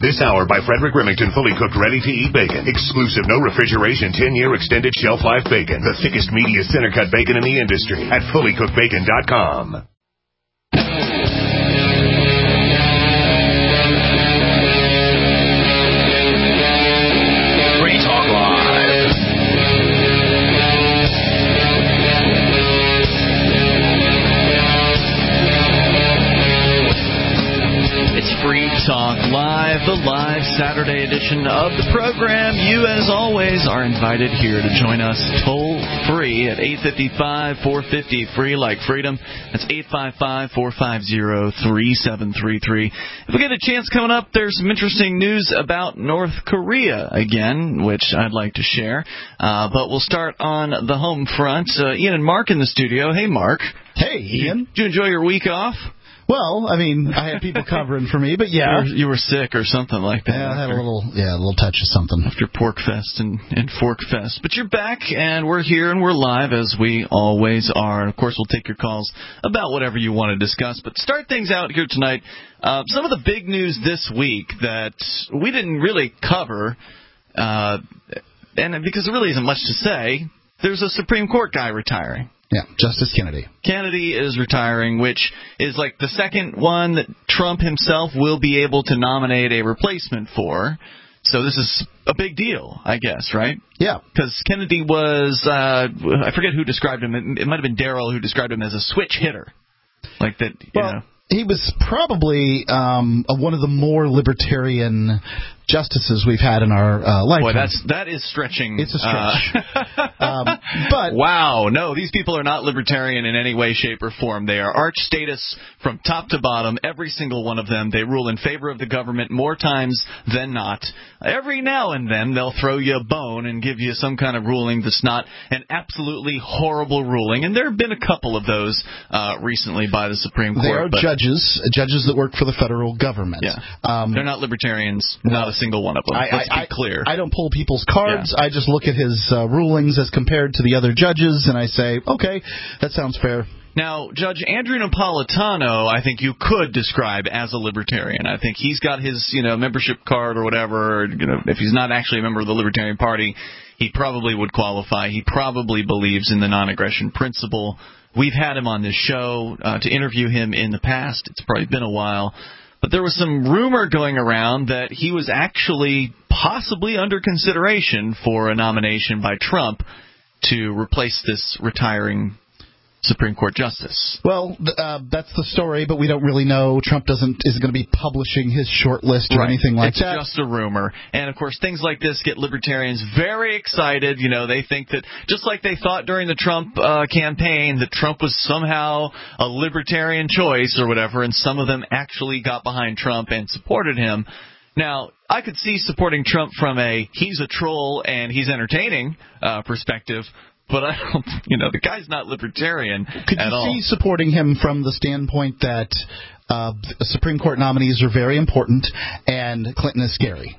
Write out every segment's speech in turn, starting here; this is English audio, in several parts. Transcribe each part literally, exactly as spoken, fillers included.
This hour by Frederick Remington, fully cooked, ready-to-eat bacon. Exclusive, no refrigeration, ten-year extended shelf life bacon. The thickest, meatiest, center-cut bacon in the industry at fully cooked bacon dot com. Free Talk Live. It's Free Talk Live, the live Saturday edition of the program. You, as always, are invited here to join us toll-free at eight five five, four five zero, free like freedom. That's eight five five, four five zero, three seven three three. If we get a chance coming up, there's some interesting news about North Korea again, which I'd like to share. Uh, but we'll start on the home front. Uh, Ian and Mark in the studio. Hey, Mark. Hey, Ian. Did you enjoy your week off? Well, I mean, I had people covering for me, but yeah. You were, you were sick or something like that. Yeah, I had a little, yeah, a little touch of something. After Pork Fest and, and Fork Fest. But you're back, and we're here, and we're live, as we always are. And, of course, we'll take your calls about whatever you want to discuss. But start things out here tonight. Uh, some of the big news this week that we didn't really cover, uh, and because there really isn't much to say, there's a Supreme Court guy retiring. Yeah, Justice Kennedy. Kennedy is retiring, which is like the second one that Trump himself will be able to nominate a replacement for. So this is a big deal, I guess, right? Yeah. Because Kennedy was, uh, I forget who described him. It, it might have been Darrell who described him as a switch hitter. Like that, you well, know. He was probably um, one of the more libertarian justices we've had in our uh, lifetime. Boy, that's that is stretching. It's a stretch. Uh, um, but wow, no, these people are not libertarian in any way, shape, or form. They are arch statists from top to bottom, every single one of them. They rule in favor of the government more times than not. Every now and then they'll throw you a bone and give you some kind of ruling that's not an absolutely horrible ruling. And there have been a couple of those uh, recently by the Supreme Court. They are but judges, judges that work for the federal government. Yeah. Um, They're not libertarians, not a single one of them. I, Let's I, be clear. I, I don't pull people's cards. Yeah. I just look at his uh, rulings as compared to the other judges, and I say, okay, that sounds fair. Now, Judge Andrew Napolitano, I think you could describe as a libertarian. I think he's got his, you know, membership card or whatever. Or, you know, if he's not actually a member of the Libertarian Party, he probably would qualify. He probably believes in the non-aggression principle. We've had him on this show uh, to interview him in the past. It's probably been a while. But there was some rumor going around that he was actually possibly under consideration for a nomination by Trump to replace this retiring Supreme Court justice. Well, uh, that's the story, but we don't really know. Trump doesn't isn't going to be publishing his short list or right. anything like it's that. It's just a rumor. And, of course, things like this get libertarians very excited. You know, they think that just like they thought during the Trump uh, campaign that Trump was somehow a libertarian choice or whatever, and some of them actually got behind Trump and supported him. Now, I could see supporting Trump from a he's a troll and he's entertaining uh, perspective, but I don't, you know, the guy's not libertarian Could at you all. see supporting him from the standpoint that uh, Supreme Court nominees are very important and Clinton is scary?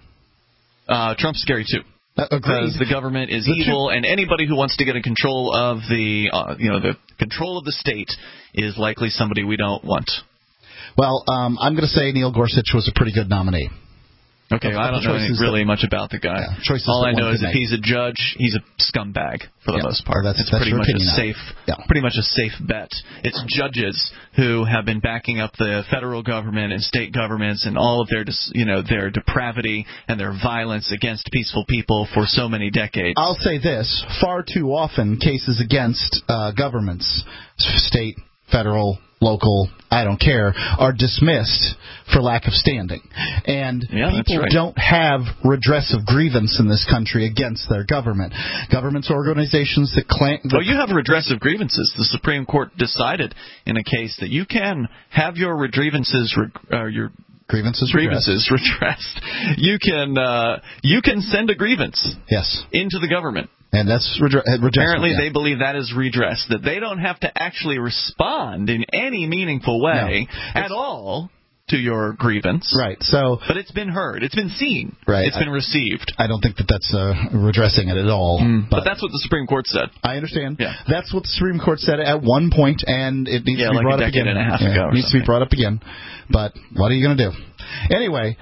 Uh, Trump's scary, too. Uh, because the government is the evil, two- and anybody who wants to get in control of the, uh, you know, the control of the state is likely somebody we don't want. Well, um, I'm going to say Neil Gorsuch was a pretty good nominee. Okay, well, I don't know anything really much about the guy. Yeah, all I know is if make. he's a judge, he's a scumbag for the yeah, most part. Well, that's, it's that's pretty much a opinion, safe, yeah. pretty much a safe bet. It's judges who have been backing up the federal government and state governments and all of their, you know, their depravity and their violence against peaceful people for so many decades. I'll say this: far too often, cases against uh, governments, state, federal, local, I don't care, are dismissed for lack of standing. And yeah, people right. don't have redress of grievance in this country against their government. Governments, organizations that claim... Well, you have redress of grievances. The Supreme Court decided in a case that you can have your grievances... Uh, your Grievances, grievances redressed. redressed. You can uh, you can send a grievance yes. into the government. And that's redress. Apparently, yeah. they believe that is redress, that they don't have to actually respond in any meaningful way no, at all to your grievance. Right. So, but it's been heard. It's been seen. Right. It's been I, received. I don't think that that's uh, redressing it at all. Mm, but, but, but that's what the Supreme Court said. I understand. Yeah. That's what the Supreme Court said at one point, and it needs yeah, to be like brought a up again. And a half yeah, ago it needs something. to be brought up again. But what are you going to do? Anyway,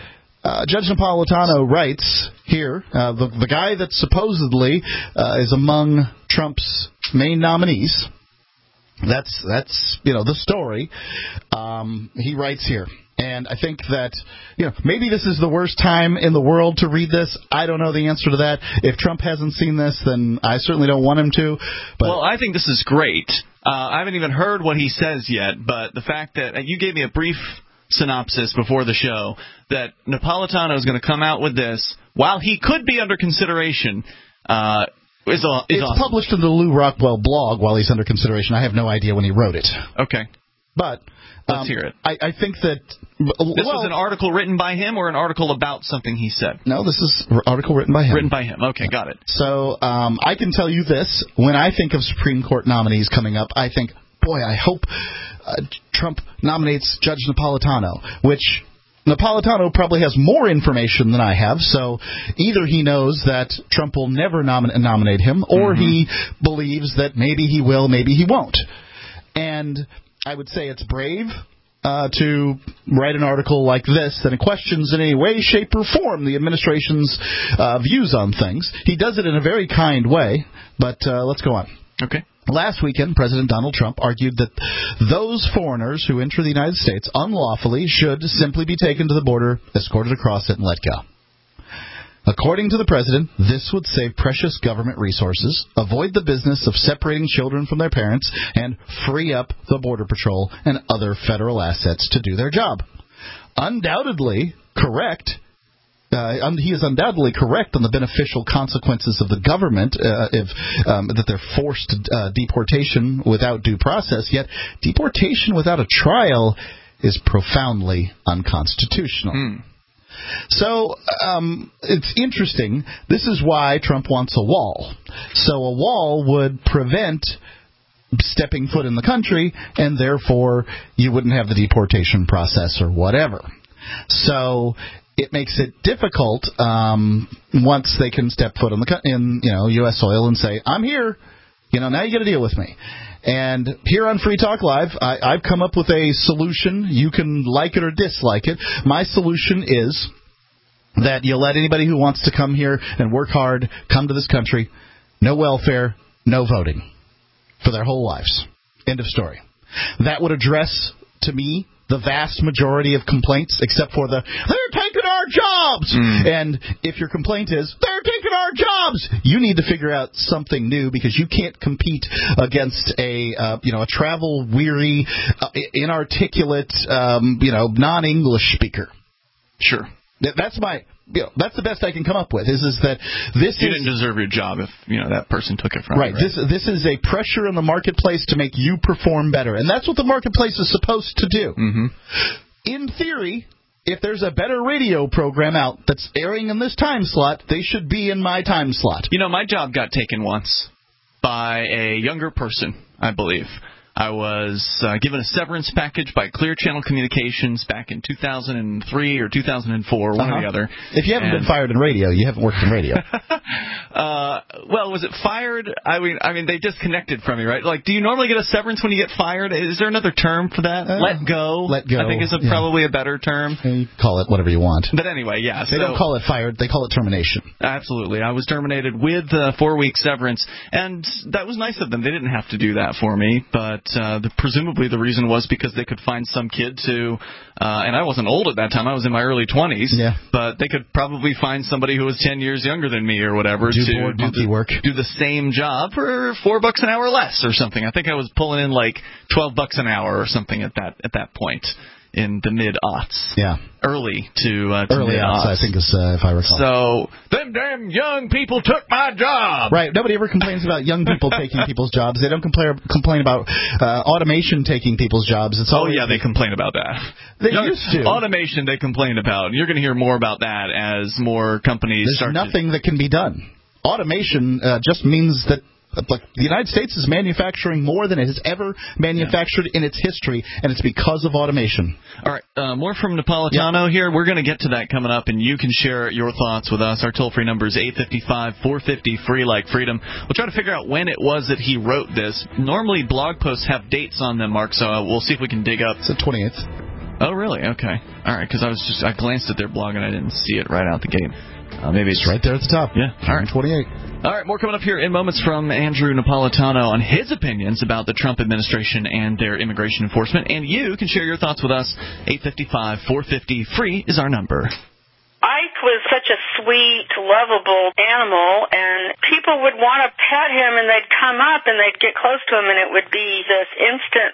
Uh, Judge Napolitano writes here, uh, the, the guy that supposedly uh, is among Trump's main nominees. That's, that's you know, the story. Um, he writes here. And I think that, you know, maybe this is the worst time in the world to read this. I don't know the answer to that. If Trump hasn't seen this, then I certainly don't want him to. But well, I think this is great. Uh, I haven't even heard what he says yet, but the fact that and you gave me a brief synopsis before the show that Napolitano is going to come out with this while he could be under consideration uh, is, is It's awesome. published in the Lou Rockwell blog while he's under consideration. I have no idea when he wrote it. Okay. But let's um, hear it. I, I think that This well, was an article written by him or an article about something he said? No, this is an article written by him. Written by him. Okay, got it. So um, I can tell you this. When I think of Supreme Court nominees coming up, I think, boy, I hope uh, Trump nominates Judge Napolitano, which Napolitano probably has more information than I have. So either he knows that Trump will never nom- nominate him, or mm-hmm. he believes that maybe he will, maybe he won't. And I would say it's brave uh, to write an article like this that questions in any way, shape, or form the administration's uh, views on things. He does it in a very kind way, but uh, let's go on. Okay. Last weekend, President Donald Trump argued that those foreigners who enter the United States unlawfully should simply be taken to the border, escorted across it, and let go. According to the president, this would save precious government resources, avoid the business of separating children from their parents, and free up the Border Patrol and other federal assets to do their job. Undoubtedly correct. Uh, he is undoubtedly correct on the beneficial consequences of the government uh, if um, that they're forced uh, deportation without due process. Yet deportation without a trial is profoundly unconstitutional. Mm. So um, it's interesting. This is why Trump wants a wall. So a wall would prevent stepping foot in the country, and therefore you wouldn't have the deportation process or whatever. So it makes it difficult um, once they can step foot in, the, in you know U S soil and say, I'm here. You know, now you got to deal with me. And here on Free Talk Live, I, I've come up with a solution. You can like it or dislike it. My solution is that you let anybody who wants to come here and work hard come to this country. No welfare, no voting for their whole lives. End of story. That would address, to me, the vast majority of complaints, except for the, they're taking our jobs! Mm. And if your complaint is, they're taking our jobs! You need to figure out something new, because you can't compete against a, uh, you know, a travel-weary, uh, inarticulate, um, you know, non-English speaker. Sure. That's my... You know, that's the best I can come up with. Is is that this you is, didn't deserve your job if you know that person took it from right, you. Right. This this is a pressure in the marketplace to make you perform better, and that's what the marketplace is supposed to do. Mm-hmm. In theory, if there's a better radio program out that's airing in this time slot, they should be in my time slot. You know, my job got taken once by a younger person, I believe. I was uh, given a severance package by Clear Channel Communications back in two thousand three or two thousand four, one uh-huh. or the other. If you haven't and, been fired in radio, you haven't worked in radio. uh, well, was it fired? I mean, I mean, they disconnected from me, right? Like, do you normally get a severance when you get fired? Is there another term for that? Uh, let go. Let go. I think is a, yeah. probably a better term. You call it whatever you want. But anyway, yeah. They so, don't call it fired. They call it termination. Absolutely. I was terminated with a four-week severance, and that was nice of them. They didn't have to do that for me, but uh, the, presumably the reason was because they could find some kid to, uh, and I wasn't old at that time. I was in my early twenties, yeah. but they could probably find somebody who was ten years younger than me or whatever do to board do the, work. do the same job for four bucks an hour less or something. I think I was pulling in like twelve bucks an hour or something at that at that point in the mid-aughts. Yeah. Early to, uh, to Early mid-aughts. aughts, I think, is, uh, if I recall. So, them damn young people took my job. Right. Nobody ever complains about young people taking people's jobs. They don't complain complain about uh, automation taking people's jobs. It's oh, yeah, they complain about that. They young, used to. Automation they complain about. And you're going to hear more about that as more companies There's start nothing to... that can be done. Automation uh, just means that Like the United States is manufacturing more than it has ever manufactured yeah. in its history, and it's because of automation. All right, uh, more from Napolitano yeah. here. We're going to get to that coming up, and you can share your thoughts with us. Our toll-free number is eight five five, four five zero, free like freedom. We'll try to figure out when it was that he wrote this. Normally, blog posts have dates on them, Mark, so we'll see if we can dig up. It's the twentieth. Oh, really? Okay. All right, because I was just I glanced at their blog and I didn't see it right out the gate. Uh, maybe it's right there at the top. Yeah. All right. twenty-eight. All right, more coming up here in moments from Andrew Napolitano on his opinions about the Trump administration and their immigration enforcement. And you can share your thoughts with us. eight five five, four five zero, free is our number. Ike was such a sweet, lovable animal, and people would want to pet him, and they'd come up, and they'd get close to him, and it would be this instant,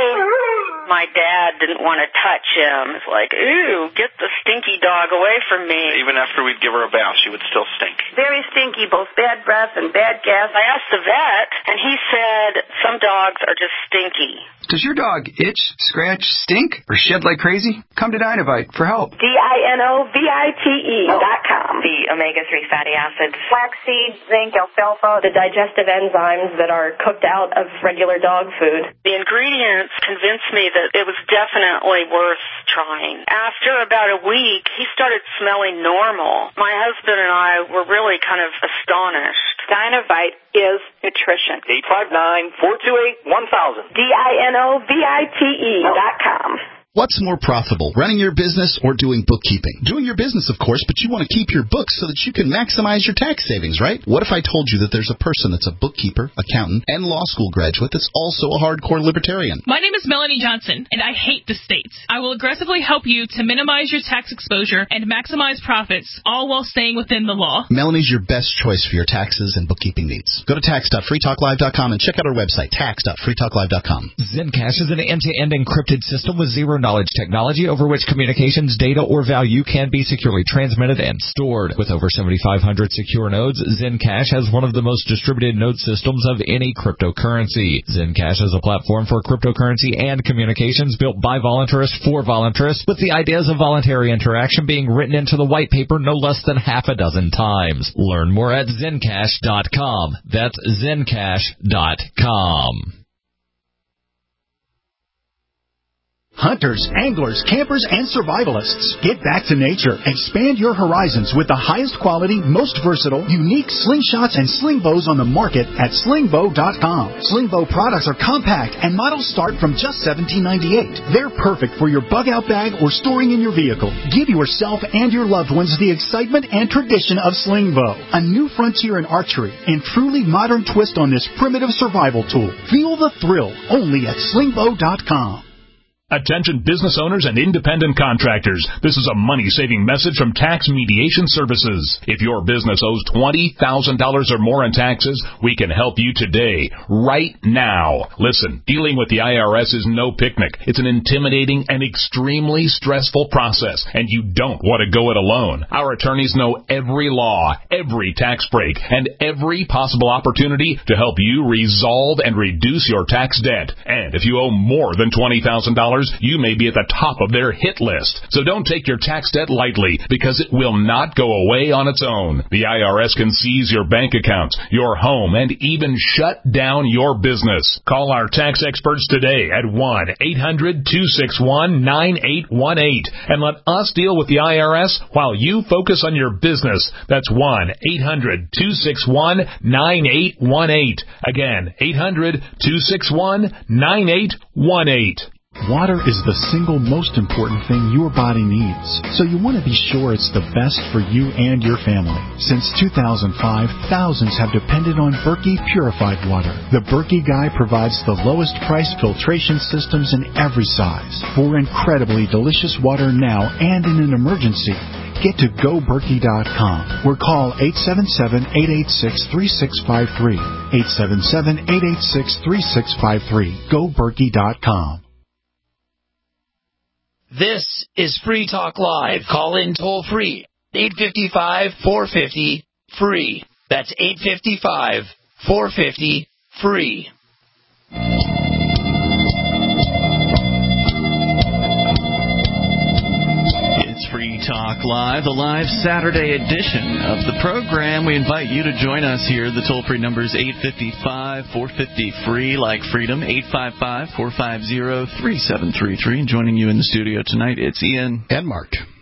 oh! My dad didn't want to touch him. It's like, ooh, get the stinky dog away from me. Even after we'd give her a bath, she would still stink. Very stinky, both bad breath and bad gas. I asked the vet, and he said some dogs are just stinky. Does your dog itch, scratch, stink, or shed like crazy? Come to Dinovite for help. D I N O V I T E dot com. The omega three fatty acids. Flaxseed, zinc, alfalfa, the digestive enzymes that are cooked out of regular dog food. The ingredients convinced me that it was definitely worth trying. After about a week, he started smelling normal. My husband and I were really kind of astonished. Dinovite is nutrition. eight five nine, four two eight, one thousand. D I N O V I T E dot com. What's more profitable, running your business or doing bookkeeping? Doing your business, of course, but you want to keep your books so that you can maximize your tax savings, right? What if I told you that there's a person that's a bookkeeper, accountant, and law school graduate that's also a hardcore libertarian? My name is Melanie Johnson, and I hate the states. I will aggressively help you to minimize your tax exposure and maximize profits, all while staying within the law. Melanie's your best choice for your taxes and bookkeeping needs. Go to tax dot free talk live dot com and check out our website, tax dot free talk live dot com. Zencash is an end-to-end encrypted system with zero knowledge technology over which communications, data, or value can be securely transmitted and stored. With over seventy-five hundred secure nodes, Zencash has one of the most distributed node systems of any cryptocurrency. Zencash is a platform for cryptocurrency and communications built by voluntarists for voluntarists, with the ideas of voluntary interaction being written into the white paper no less than half a dozen times. Learn more at zencash dot com. That's zencash dot com. Hunters, anglers, campers, and survivalists, get back to nature. Expand your horizons with the highest quality, most versatile, unique slingshots and sling bows on the market at sling bow dot com. Sling bow products are compact and models start from just seventeen ninety-eight. They're perfect for your bug-out bag or storing in your vehicle. Give yourself and your loved ones the excitement and tradition of sling bow, a new frontier in archery and truly modern twist on this primitive survival tool. Feel the thrill only at sling bow dot com. Attention business owners and independent contractors. This is a money-saving message from Tax Mediation Services. If your business owes twenty thousand dollars or more in taxes, we can help you today, right now. Listen, dealing with the I R S is no picnic. It's an intimidating and extremely stressful process, and you don't want to go it alone. Our attorneys know every law, every tax break, and every possible opportunity to help you resolve and reduce your tax debt. And if you owe more than twenty thousand dollars, you may be at the top of their hit list. So don't take your tax debt lightly, because it will not go away on its own. The I R S can seize your bank accounts, your home, and even shut down your business. Call our tax experts today at one eight hundred two six one nine eight one eight and let us deal with the I R S while you focus on your business. That's one eight hundred two six one nine eight one eight. Again, eight hundred two six one nine eight one eight. Water is the single most important thing your body needs, so you want to be sure it's the best for you and your family. Since two thousand five, thousands have depended on Berkey purified water. The Berkey Guy provides the lowest price filtration systems in every size for incredibly delicious water now and in an emergency. Get to go berkey dot com or call eight seven seven, eight eight six, three six five three. eight seven seven, eight eight six, three six five three. go berkey dot com. This is Free Talk Live. Call in toll free. eight five five, four five zero, free. That's eight five five, four five zero, free. It's Free Talk Live, the live Saturday edition of the program. We invite you to join us here. The toll-free number is eight five five, four five zero, free, like freedom, eight five five, four five zero, three seven three three. And joining you in the studio tonight, it's Ian and Mark.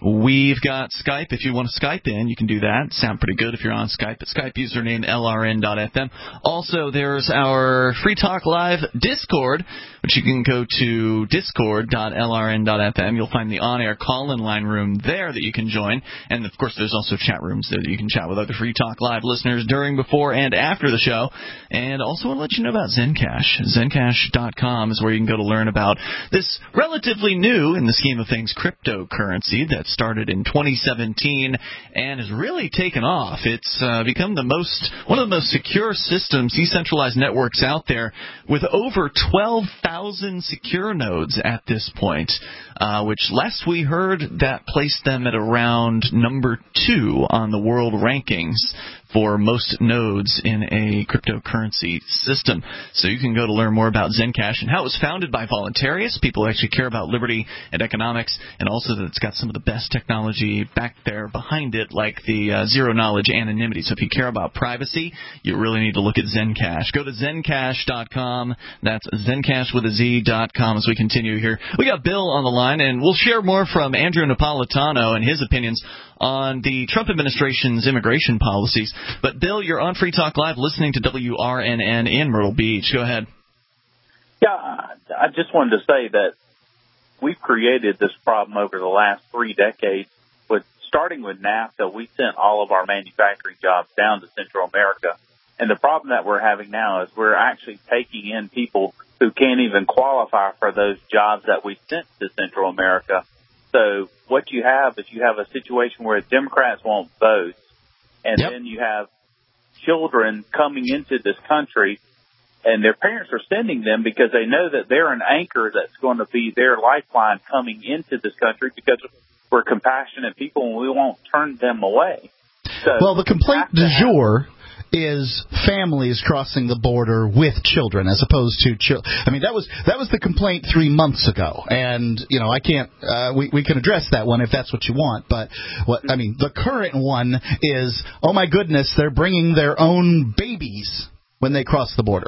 We've got Skype. If you want to Skype in, you can do that. Sound pretty good if you're on Skype. But Skype username L R N dot F M. Also, there's our Free Talk Live Discord, which you can go to discord dot L R N dot F M. You'll find the on-air call-in line room there that you can join. And, of course, there's also chat rooms that you can chat with other Free Talk Live listeners during, before, and after the show. And also want to let you know about Zencash. Zencash dot com is where you can go to learn about this relatively new, in the scheme of things, cryptocurrency that started in twenty seventeen and has really taken off. It's uh, become the most one of the most secure systems, decentralized networks out there, with over twelve thousand secure nodes at this point, uh, which last we heard that placed them at around number two on the world rankings for most nodes in a cryptocurrency system. So you can go to learn more about Zencash and how it was founded by voluntarists, people who actually care about liberty and economics, and also that it's got some of the best technology back there behind it, like the uh, zero-knowledge anonymity. So if you care about privacy, you really need to look at Zencash. Go to Zencash dot com. That's Zencash with a Z dot com as we continue here. We got Bill on the line, and we'll share more from Andrew Napolitano and his opinions on the Trump administration's immigration policies. But, Bill, you're on Free Talk Live listening to W R N N in Myrtle Beach. Go ahead. Yeah, I just wanted to say that we've created this problem over the last three decades. With starting with NAFTA, we sent all of our manufacturing jobs down to Central America. And the problem that we're having now is we're actually taking in people who can't even qualify for those jobs that we sent to Central America. So what you have is you have a situation where Democrats won't vote, and yep. then you have children coming into this country, and their parents are sending them because they know that they're an anchor that's going to be their lifeline coming into this country, because we're compassionate people and we won't turn them away. So well, the complaint du jour is families crossing the border with children as opposed to children. I mean, that was that was the complaint three months ago, and you know I can't. Uh, we we can address that one if that's what you want. But what I mean, the current one is, oh my goodness, they're bringing their own babies when they cross the border.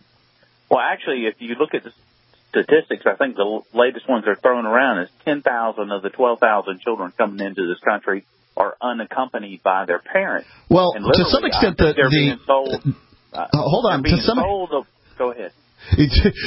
Well, actually, if you look at the statistics, I think the latest ones they're throwing around is ten thousand of the twelve thousand children coming into this country are unaccompanied by their parents. Well, to some extent, the, they're the being sold. Uh, hold on, being to some sold of, go ahead. the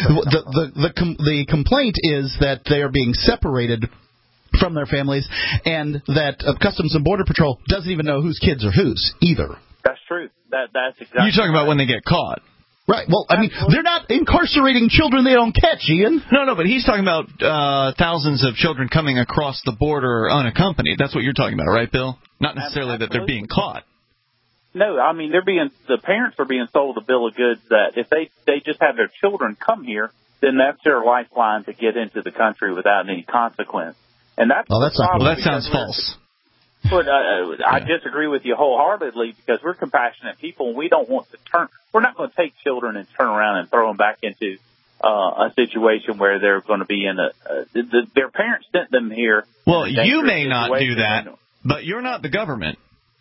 the the, com, the complaint is that they are being separated from their families, and that uh, Customs and Border Patrol doesn't even know whose kids are whose either. That's true. That that's exactly. You're talking right. about when they get caught. Right. Well, I mean, they're not incarcerating children they don't catch, Ian. No, no, but he's talking about uh, thousands of children coming across the border unaccompanied. That's what you're talking about, right, Bill? Not necessarily Absolutely. That they're being caught. No, I mean, they're being the parents are being sold a bill of goods that if they they just have their children come here, then that's their lifeline to get into the country without any consequence. And that's well, that's not, well, that sounds false. But uh, I disagree with you wholeheartedly, because we're compassionate people and we don't want to turn. We're not going to take children and turn around and throw them back into uh, a situation where they're going to be in a. Uh, the, their parents sent them here. Well, you may not do that, but you're not the government.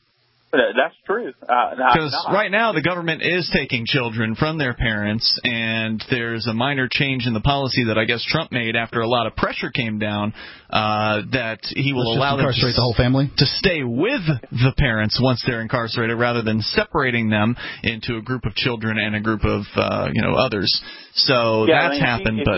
That's true. Because uh, right now the government is taking children from their parents, and there's a minor change in the policy that I guess Trump made after a lot of pressure came down, uh, that he will Let's allow them to, the whole family to stay with the parents once they're incarcerated, rather than separating them into a group of children and a group of uh, you know others. So yeah, that's I mean, happened, if, but.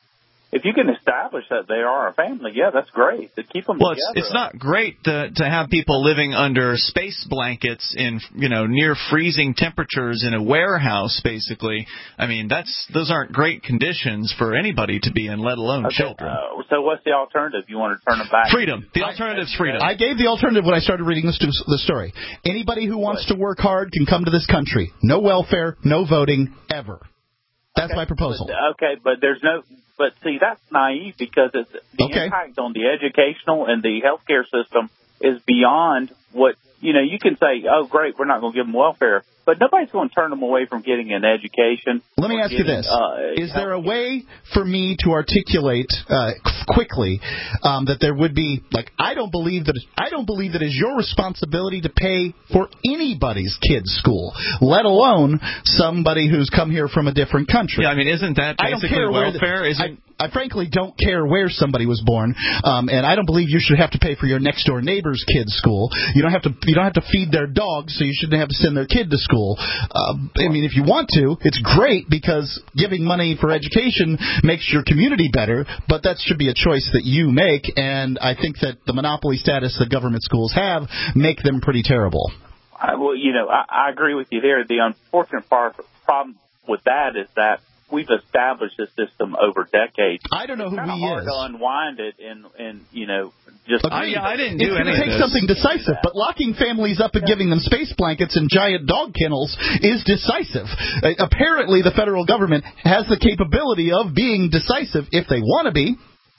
If you can establish that they are a family, yeah, that's great. To keep them well, together. It's, it's not great to to have people living under space blankets in you know near freezing temperatures in a warehouse. Basically, I mean that's those aren't great conditions for anybody to be in, let alone okay, children. Uh, so what's the alternative? You want to turn them back? Freedom. The alternative is freedom. I gave the alternative when I started reading this the story. Anybody who wants to work hard can come to this country. No welfare, no voting, ever. That's okay, my proposal. But, okay, but there's no. But see, that's naive, because it's, the okay. impact on the educational and the healthcare system is beyond what, you know, you can say, oh, great, we're not going to give them welfare, but nobody's going to turn them away from getting an education. Let me ask getting, you this. Uh, is there a way for me to articulate uh, quickly um, that there would be, like, I don't believe that I don't believe that it's your responsibility to pay for anybody's kid's school, let alone somebody who's come here from a different country. Yeah, I mean, isn't that basically welfare? The, isn't I frankly don't care where somebody was born, um, and I don't believe you should have to pay for your next door neighbor's kid's school. You don't have to. You don't have to feed their dogs, so you shouldn't have to send their kid to school. Uh, I mean, if you want to, it's great because giving money for education makes your community better. But that should be a choice that you make, and I think that the monopoly status that government schools have make them pretty terrible. I, well, you know, I, I agree with you there. The unfortunate part problem with that is that we've established this system over decades. I don't know who it's he hard is. to unwind it and, and you know, just... I, yeah, I didn't do it's any It's going to take something decisive, but locking families up and yeah. giving them space blankets and giant dog kennels is decisive. Uh, apparently, the federal government has the capability of being decisive if they want to be.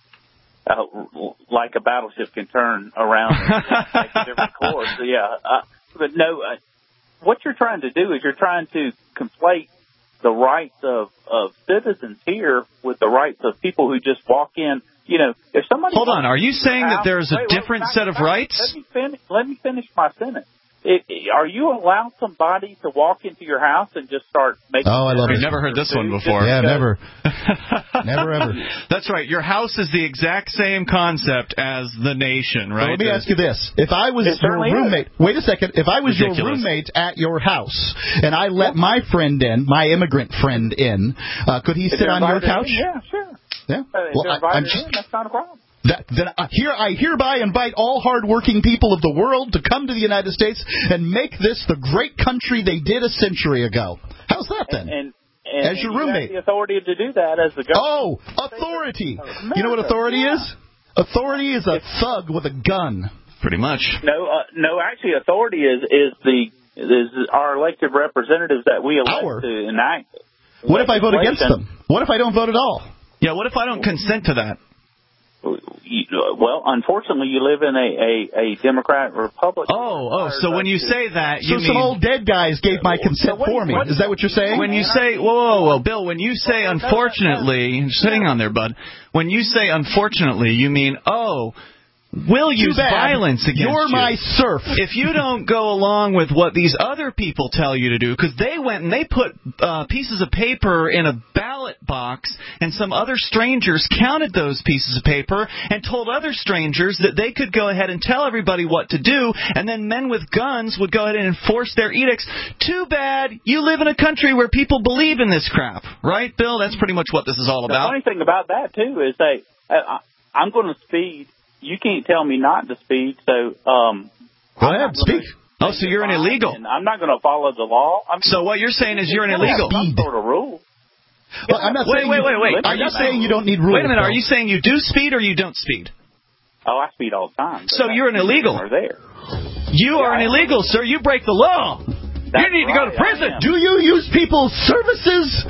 Uh, like a battleship can turn around and take a different course. So, yeah, uh, but no, uh, what you're trying to do is you're trying to conflate the rights of, of citizens here with the rights of people who just walk in. You know, if somebody... Hold on. Are you saying that there's a wait, different wait, set of wait, rights? Let me finish, let me finish my sentence. It, are you allowed somebody to walk into your house and just start making... Oh, I love it. I've never heard this one before. Yeah, never. Never, ever. That's right. Your house is the exact same concept as the nation, right? So let me ask you this. If I was your roommate... Is. Wait a second. If I was Ridiculous. your roommate at your house and I let my friend in, my immigrant friend in, uh, could he if sit on your couch? In, yeah, sure. Yeah. Uh, well, I, I'm just, in, that's not a problem. That, then I, here, I hereby invite all hardworking people of the world to come to the United States and make this the great country they did a century ago. How's that then? And, and, and, as your and roommate, you have the authority to do that as the government. Oh, authority! You know what authority yeah. is? Authority is a thug with a gun. Pretty much. No, uh, no. Actually, authority is is the is our elected representatives that we elect our? to enact. What if I vote against them? What if I don't vote at all? Yeah. What if I don't consent to that? Well, unfortunately, you live in a, a, a Democrat Republic. Oh, oh, so when you say that, you so mean... some old dead guys gave my consent so for me. Is that what you're saying? When you say, whoa, whoa, whoa, Bill, when you say unfortunately, just hang on there, bud. When you say unfortunately, you mean, oh... We'll use violence against You're you. my serf. If you don't go along with what these other people tell you to do, because they went and they put uh, pieces of paper in a ballot box, and some other strangers counted those pieces of paper and told other strangers that they could go ahead and tell everybody what to do, and then men with guns would go ahead and enforce their edicts. Too bad you live in a country where people believe in this crap. Right, Bill? That's pretty much what this is all about. The funny thing about that, too, is that uh, I'm going to speed... You can't tell me not to speed, so... Um, Go ahead, speak. Oh, so you're an illegal. I'm not going to follow the law. I'm so what you're saying is you're an illegal. Some sort of rule. Well, I'm not wait, saying wait, you, wait, wait. Are you saying you don't need rules? Wait a minute. Though? Are you saying you do speed or you don't speed? Oh, I speed all the time. So you're an illegal. Are there. You yeah, are an illegal, sir. You break the law. That's you need right, to go to prison. Do you use people's services?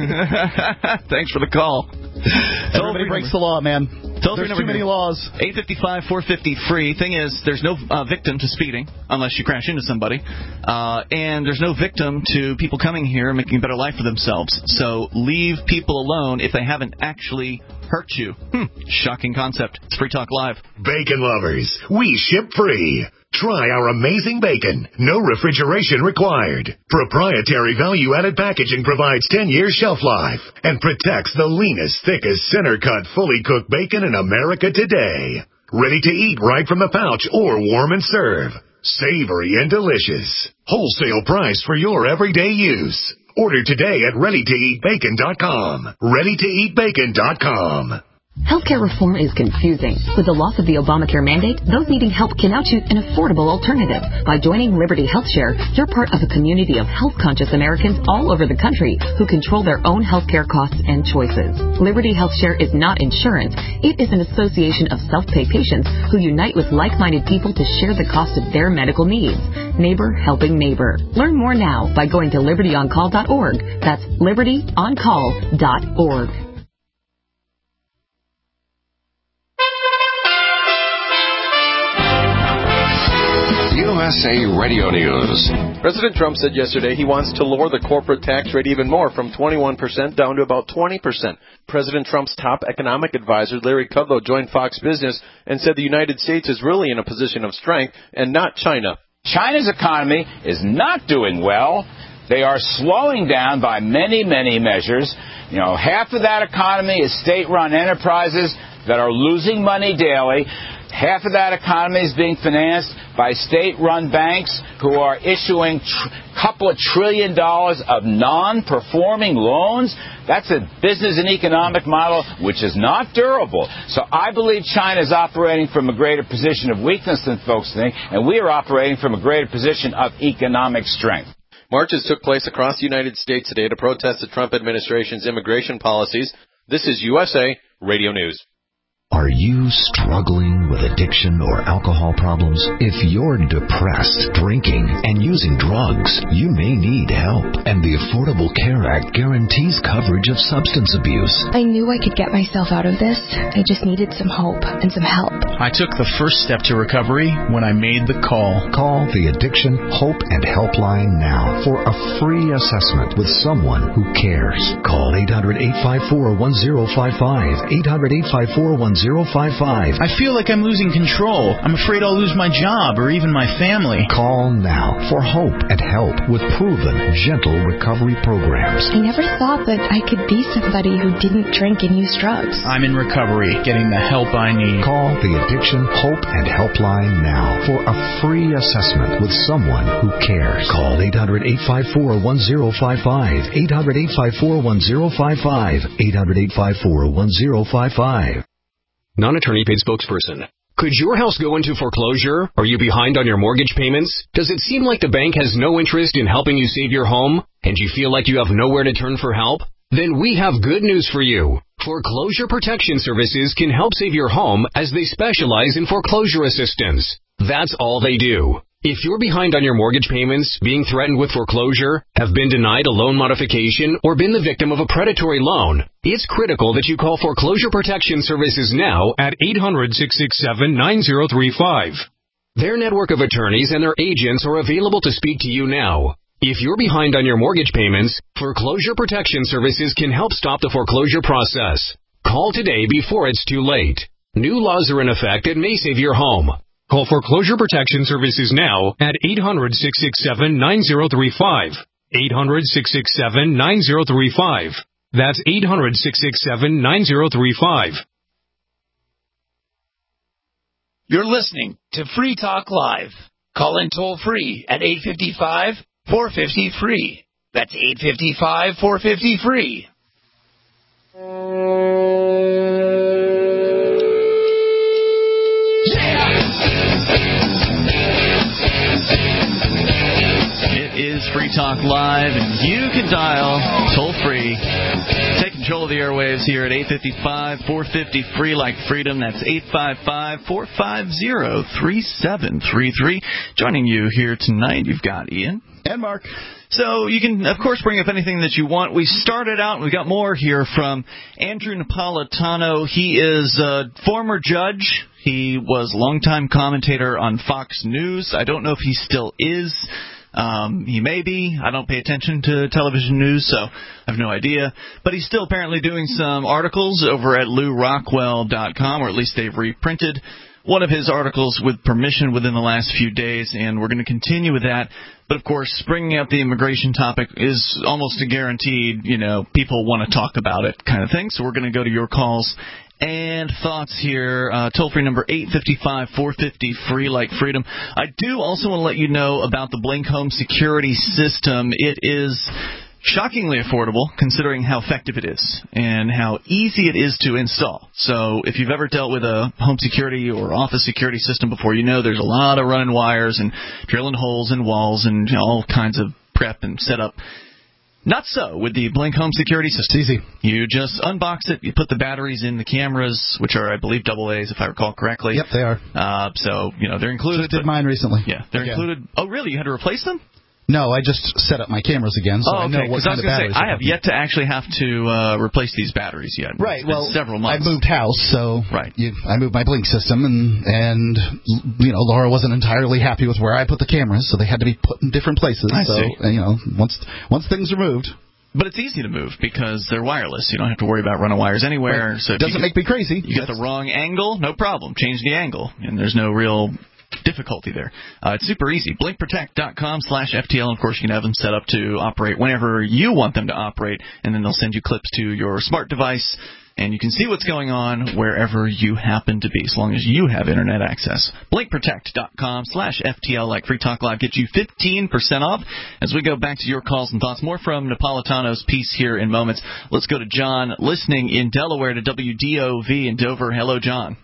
Thanks for the call. Everybody breaks the law, man. Toll There's too many laws. eight five five, four five zero, free. Thing is, there's no uh, victim to speeding unless you crash into somebody. Uh, and there's no victim to people coming here and making a better life for themselves. So leave people alone if they haven't actually hurt you. Hmm. Shocking concept. It's Free Talk Live. Bacon lovers, we ship free. Try our amazing bacon. No refrigeration required. Proprietary value-added packaging provides ten years shelf life and protects the leanest, thickest, center-cut, fully cooked bacon in America today. Ready to eat right from the pouch or warm and serve. Savory and delicious. Wholesale price for your everyday use. Order today at ready to eat bacon dot com. ready to eat bacon dot com. Healthcare reform is confusing. With the loss of the Obamacare mandate, those needing help can now choose an affordable alternative. By joining Liberty HealthShare, you're part of a community of health-conscious Americans all over the country who control their own healthcare costs and choices. Liberty HealthShare is not insurance. It is an association of self-pay patients who unite with like-minded people to share the cost of their medical needs. Neighbor helping neighbor. Learn more now by going to liberty on call dot org. That's liberty on call dot org. U S A Radio News. President Trump said yesterday he wants to lower the corporate tax rate even more from twenty-one percent down to about twenty percent. President Trump's top economic advisor, Larry Kudlow, joined Fox Business and said the United States is really in a position of strength and not China. China's economy is not doing well. They are slowing down by many, many measures. You know, half of that economy is state-run enterprises that are losing money daily. Half of that economy is being financed by state-run banks who are issuing a tr- couple of trillion dollars of non-performing loans. That's a business and economic model which is not durable. So I believe China is operating from a greater position of weakness than folks think, and we are operating from a greater position of economic strength. Marches took place across the United States today to protest the Trump administration's immigration policies. This is U S A Radio News. Are you struggling with addiction or alcohol problems? If you're depressed, drinking, and using drugs, you may need help. And the Affordable Care Act guarantees coverage of substance abuse. I knew I could get myself out of this. I just needed some hope and some help. I took the first step to recovery when I made the call. Call the Addiction, Hope, and Helpline now for a free assessment with someone who cares. Call eight hundred, eight five four, one zero five five. eight hundred, eight five four, one zero five five. I feel like I'm losing control. I'm afraid I'll lose my job or even my family. Call now for hope and help with proven, gentle recovery programs. I never thought that I could be somebody who didn't drink and use drugs. I'm in recovery, getting the help I need. Call the Addiction, Hope, and Helpline now for a free assessment with someone who cares. Call eight hundred, eight five four, one zero five five. eight hundred, eight five four, one zero five five. eight hundred, eight five four, one zero five five. Non-attorney paid spokesperson. Could your house go into foreclosure? Are you behind on your mortgage payments? Does it seem like the bank has no interest in helping you save your home? And you feel like you have nowhere to turn for help? Then we have good news for you. Foreclosure Protection Services can help save your home as they specialize in foreclosure assistance. That's all they do. If you're behind on your mortgage payments, being threatened with foreclosure, have been denied a loan modification, or been the victim of a predatory loan, it's critical that you call Foreclosure Protection Services now at eight hundred, six six seven, nine zero three five. Their network of attorneys and their agents are available to speak to you now. If you're behind on your mortgage payments, Foreclosure Protection Services can help stop the foreclosure process. Call today before it's too late. New laws are in effect that may save your home. Call Foreclosure Protection Services now at eight hundred, six six seven, nine zero three five. eight hundred, six six seven, nine zero three five. That's eight hundred, six six seven, nine zero three five. You're listening to Free Talk Live. Call in toll free at eight five five, four five zero, free. That's eight five five, four five zero, free. Is Free Talk Live, and you can dial toll-free. Take control of the airwaves here at eight five five, four five zero, free like freedom. That's eight five five, four five zero, three seven three three. Joining you here tonight, you've got Ian. And Mark. So you can, of course, bring up anything that you want. We started out, and we got more here from Andrew Napolitano. He is a former judge. He was a longtime commentator on Fox News. I don't know if he still is. Um, he may be. I don't pay attention to television news, so I have no idea. But he's still apparently doing some articles over at Lew Rockwell dot com, or at least they've reprinted one of his articles with permission within the last few days, and we're going to continue with that. But, of course, bringing up the immigration topic is almost a guaranteed, you know, people want to talk about it kind of thing. So we're going to go to your calls and thoughts here. Uh, toll-free number eight five five, four five zero, free like freedom. I do also want to let you know about the Blink Home Security System. It is shockingly affordable considering how effective it is and how easy it is to install. So if you've ever dealt with a home security or office security system before, you know there's a lot of running wires and drilling holes in walls and you know, all kinds of prep and setup. Not so with the Blink Home Security System. It's easy. You just unbox it, you put the batteries in the cameras, which are, I believe, double A's, if I recall correctly. Yep, they are. Uh, so, you know, they're included. Just did mine recently. Yeah, they're Again. included. Oh, really? You had to replace them? No, I just set up my cameras again, so oh, okay. I know what kind I was of gonna batteries. say, I have yet to actually have to uh, replace these batteries yet. Right. It's been well, several months. I moved house, so right. You, I moved my Blink system, and and you know Laura wasn't entirely happy with where I put the cameras, so they had to be put in different places. I so see. you know, once once things are moved. But it's easy to move because they're wireless. You don't have to worry about running wires anywhere. Right. So if doesn't you make me crazy. You get the wrong angle, no problem. Change the angle, and there's no real difficulty there. Uh, it's super easy. blink protect dot com slash F T L. Of course, you can have them set up to operate whenever you want them to operate, and then they'll send you clips to your smart device, and you can see what's going on wherever you happen to be, as long as you have internet access. blink protect dot com slash F T L, like Free Talk Live, gets you fifteen percent off. As we go back to your calls and thoughts, more from Napolitano's piece here in moments. Let's go to John, listening in Delaware to W D O V in Dover. Hello, John.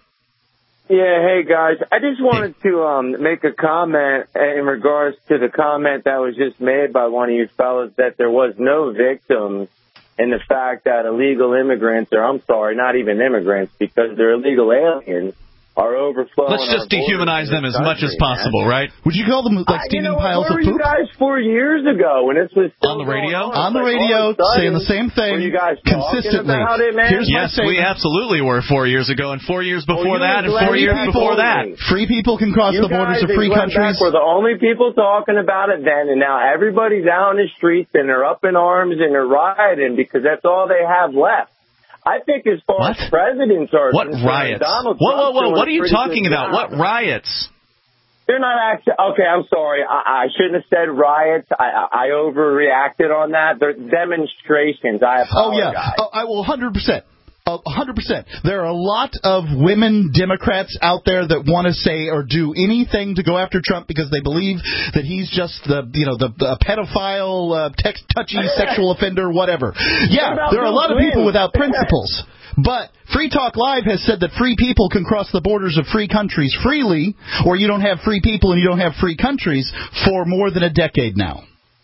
Yeah, hey guys. I just wanted to um make a comment in regards to the comment that was just made by one of you fellas that there was no victims in the fact that illegal immigrants, or I'm sorry, not even immigrants, because they're illegal aliens, are overflowing. Let's just dehumanize them as much as possible, right? Would you call them like steaming piles of poop? Where were you guys four years ago when this was on the radio? On the radio, saying the same thing you guys consistently. About it, man? Yes, we absolutely were four years ago, and four years before that, and four years before that. Free people can cross the borders of free countries. We're the only people talking about it then, and now everybody's out in the streets and they're up in arms and they're rioting because that's all they have left. I think as far what? as presidents are what concerned, riots? Donald whoa, whoa, whoa! Trump's What are you talking about? job. What riots? They're not actually. Okay, I'm sorry. I, I shouldn't have said riots. I, I overreacted on that. They're demonstrations. I apologize. Oh yeah. Oh, I will one hundred percent. one hundred percent. There are a lot of women Democrats out there that want to say or do anything to go after Trump because they believe that he's just the, you know, the, the pedophile, uh, text, touchy, sexual offender, whatever. Yeah, there are a lot of people without principles. But Free Talk Live has said that free people can cross the borders of free countries freely, or you don't have free people and you don't have free countries for more than a decade now.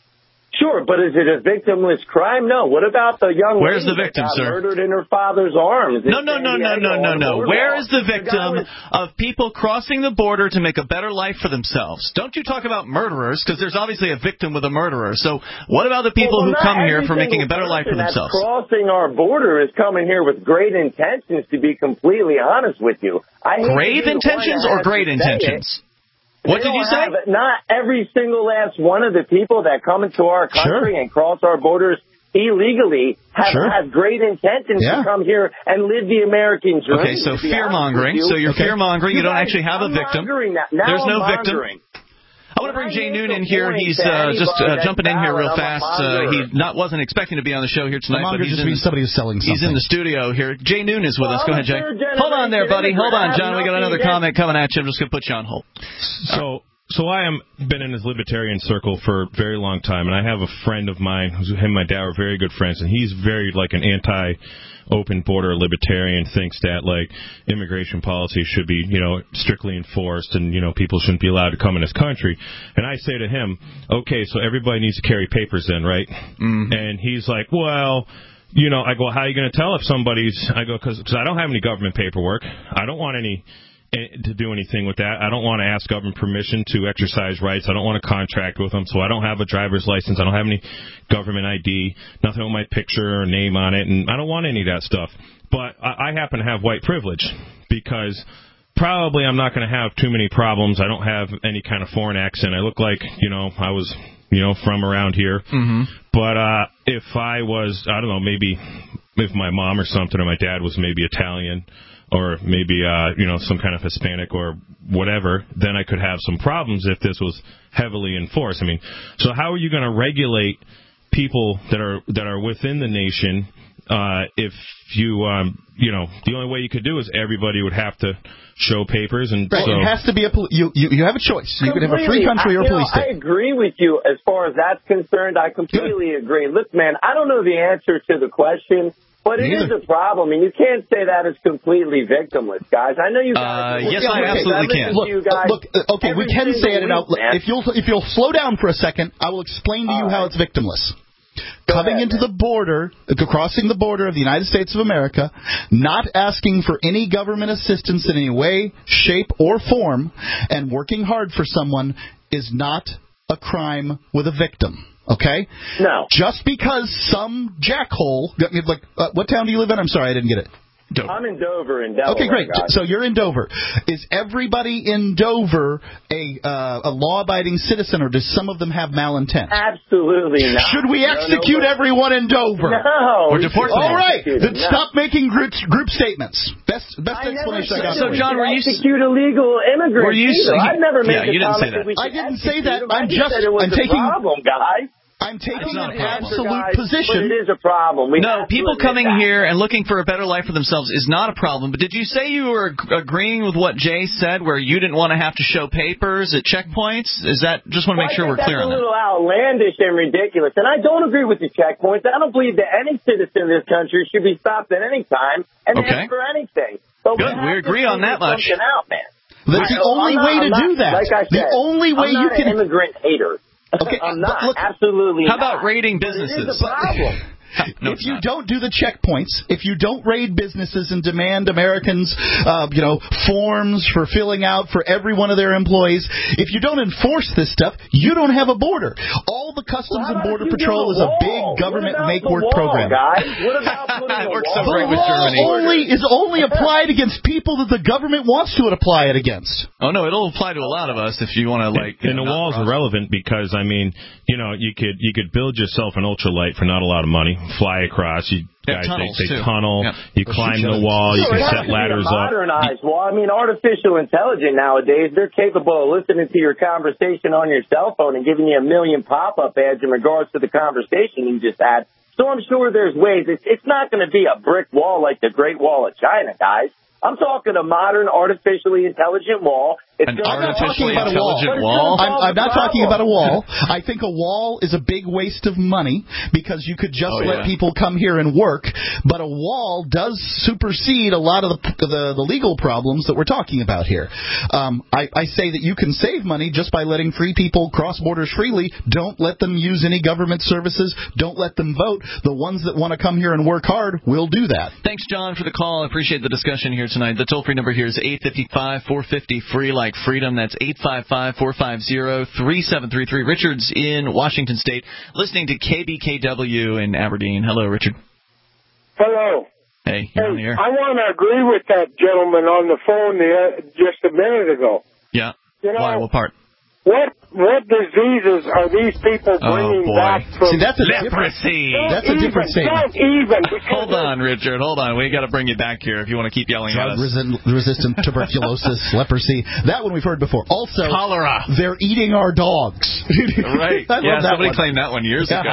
Sure, but is it a victimless crime? No. What about the young Where's lady the victim, that got sir? murdered in her father's arms? No, no, no, no, no, no, no. Where is the victim of people crossing the border to make a better life for themselves? Don't you talk about murderers, because there's obviously a victim with a murderer. So what about the people well, who come here for making a better life for that's themselves? Crossing our border is coming here with great intentions, to be completely honest with you. I Grave intentions or great intentions? What did you say? Have, not every single last one of the people that come into our country sure. and cross our borders illegally have, sure. have great intentions yeah. to come here and live the American dream. Okay, so fear-mongering. You. So you're okay. fear-mongering. You, you don't guys, actually have I'm a victim. Now. Now There's I'm no mongering. victim. I want to bring Jay Noon in here. He's uh, just uh, jumping in here real fast. Uh, he not wasn't expecting to be on the show here tonight, but he's in, somebody who's selling something. He's in the studio here. Jay Noon is with well, us. Go ahead, Jay. Hold on there, buddy. Hold on, John. We got another comment coming at you. I'm just going to put you on hold. So, so I am been in this libertarian circle for a very long time, and I have a friend of mine who's him and my dad are very good friends, and he's very like an anti. Open border libertarian, thinks that like immigration policy should be, you know, strictly enforced and, you know, people shouldn't be allowed to come in this country. And I say to him, okay, so everybody needs to carry papers then, right? Mm-hmm. And he's like, well, you know, I go, how are you going to tell if somebody's, I go, because I don't have any government paperwork. I don't want any to do anything with that. I don't want to ask government permission to exercise rights. I don't want to contract with them, so I don't have a driver's license. I don't have any government I D, nothing with my picture or name on it, and I don't want any of that stuff. But I, I happen to have white privilege because probably I'm not going to have too many problems. I don't have any kind of foreign accent. I look like, you know, I was, you know, from around here. Mm-hmm. But uh, if I was, I don't know, maybe if my mom or something or my dad was maybe Italian, or maybe, uh, you know, some kind of Hispanic or whatever, then I could have some problems if this was heavily enforced. I mean, so how are you going to regulate people that are that are within the nation uh, if you, um, you know, the only way you could do is everybody would have to show papers. And right. so It has to be a, pol- you, you, you have a choice. You can have a free country I, or a police know, state. I agree with you as far as that's concerned. I completely Good. agree. Look, man, I don't know the answer to the question. But it is a problem, and you can't say that is completely victimless, guys. I know you guys. Uh, yes, I absolutely can. Look, look uh, okay, we can say it out. Man. If you'll if you'll slow down for a second, I will explain to you All how right. it's victimless. Go Coming ahead, into man. the border, crossing the border of the United States of America, not asking for any government assistance in any way, shape, or form, and working hard for someone is not a crime with a victim. Okay? No. Just because some jackhole, like, uh, what town do you live in? I'm sorry, I didn't get it. Dover. I'm in Dover, in Delaware. Okay, great. Guys. So you're in Dover. Is everybody in Dover a uh, a law-abiding citizen, or does some of them have malintent? Absolutely not. Should we execute no, no, everyone in Dover? No. Or deport them? All right. Then no. stop making group, group statements. best best I explanation I got. So, John, were you execute illegal immigrants? Were you? Either. I've never made yeah, the you didn't say comment that. we I didn't say that. them. I'm I just. said it was I'm a taking. problem, guys. I'm taking an Answer, absolute guys, position. But it is a problem. We no, have to people admit coming that. here and looking for a better life for themselves is not a problem. But did you say you were ag- agreeing with what Jay said, where you didn't want to have to show papers at checkpoints? Is that just want to make well, sure I we're think clear that's on a that? little outlandish and ridiculous. And I don't agree with the checkpoints. I don't believe that any citizen in this country should be stopped at any time and Okay. asked for anything. But Good. We, We agree on that much. Out, man. That's the I, only I'm way not, to I'm do not, that. Like I said, the only way I'm you not can. an immigrant hater. Okay, I'm not. look, absolutely How not. about raiding But businesses? It is a problem. No, if you don't do the checkpoints, if you don't raid businesses and demand Americans, uh, you know, forms for filling out for every one of their employees, if you don't enforce this stuff, you don't have a border. All the Customs well, and Border Patrol is a big government make-work program. Guys? What about putting it a works wall? so great with The law Germany. only is only applied against people that the government wants to apply it against. Oh no, it'll apply to a lot of us if you want to like. And you know, the wall's irrelevant because I mean, you know, you could you could build yourself an ultralight for not a lot of money, fly across. You Yeah, guys, tunnels, they, they too. tunnel. Yeah. You climb the wall. You Well, can it set has to be ladders a up. modernized wall. I mean, artificial intelligence nowadays, they're capable of listening to your conversation on your cell phone and giving you a million pop-up ads in regards to the conversation you just had. So I'm sure there's ways. It's, it's not going to be a brick wall like the Great Wall of China, guys. I'm talking a modern, artificially intelligent wall. It's An gonna- artificially about a wall. intelligent wall? I'm, I'm not talking about a wall. I think a wall is a big waste of money because you could just Oh, let yeah. people come here and work. But a wall does supersede a lot of the the, the legal problems that we're talking about here. Um, I, I say that you can save money just by letting free people cross borders freely. Don't let them use any government services. Don't let them vote. The ones that want to come here and work hard will do that. Thanks, John, for the call. I appreciate the discussion here tonight. The toll-free number here is eight five five, four five zero, free like freedom. That's eight five five, four five zero, three seven three three. Richard's in Washington State, listening to K B K W in Aberdeen. Hello, Richard. Hello. Hey, you're on the air. I want to agree with that gentleman on the phone there just a minute ago. Yeah. You know, Why? What part? What what diseases are these people bringing Oh, boy. back from See, that's a leprosy. Don't That's a different even, statement. Don't even. Hold on, Richard. Hold on. We got to bring you back here if you want to keep yelling at us. Drug-resistant tuberculosis, leprosy. That one we've heard before. Also, Cholera. They're eating our dogs. Right. I Yeah, love that somebody one. claimed that one years ago.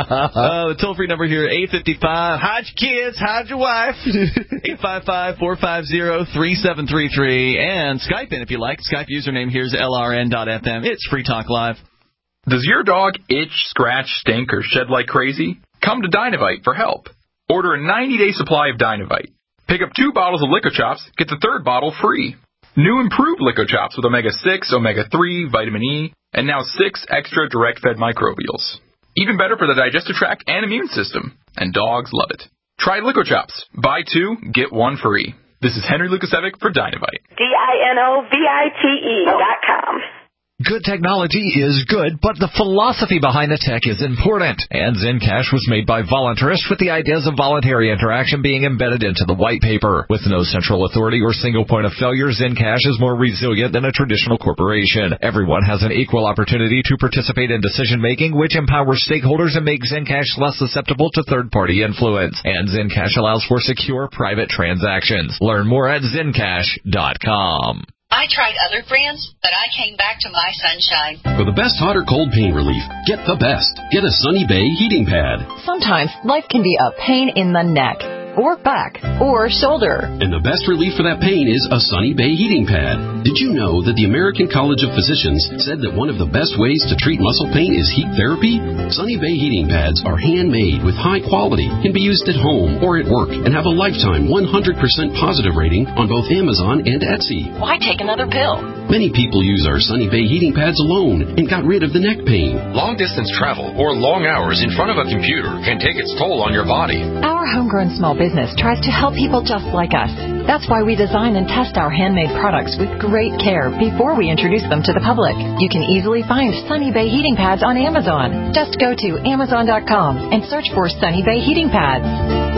uh, the toll-free number here, eight five five, hide your kids, hide your wife, eight five five, four five zero, three seven three three, and Skype in if you like. Skype username here is L R N dot F M. It's Free Talk Live. Does your dog itch, scratch, stink, or shed like crazy? Come to Dynavite for help. Order a ninety-day supply of Dynavite. Pick up two bottles of Lico Chops, get the third bottle free. New improved Lico Chops with omega six, omega three, vitamin E, and now six extra direct-fed microbials. Even better for the digestive tract and immune system. And dogs love it. Try Lico Chops. Buy two, get one free. This is Henry Lukasevic for Dynavite. D I N O V I T E dot com. Good technology is good, but the philosophy behind the tech is important. And Zencash was made by voluntarists with the ideas of voluntary interaction being embedded into the white paper. With no central authority or single point of failure, Zencash is more resilient than a traditional corporation. Everyone has an equal opportunity to participate in decision-making, which empowers stakeholders and makes Zencash less susceptible to third-party influence. And Zencash allows for secure private transactions. Learn more at Zencash dot com. I tried other brands, but I came back to My Sunshine. For the best hot or cold pain relief, get the best. Get a Sunny Bay heating pad. Sometimes life can be a pain in the neck, or back, or shoulder. And the best relief for that pain is a Sunny Bay heating pad. Did you know that the American College of Physicians said that one of the best ways to treat muscle pain is heat therapy? Sunny Bay heating pads are handmade with high quality, can be used at home or at work, and have a lifetime one hundred percent positive rating on both Amazon and Etsy. Why take another pill? Many people use our Sunny Bay heating pads alone and got rid of the neck pain. Long-distance travel or long hours in front of a computer can take its toll on your body. Our homegrown small business tries to help people just like us. That's why we design and test our handmade products with great care before we introduce them to the public. You can easily find Sunny Bay heating pads on Amazon. Just go to Amazon dot com and search for Sunny Bay heating pads.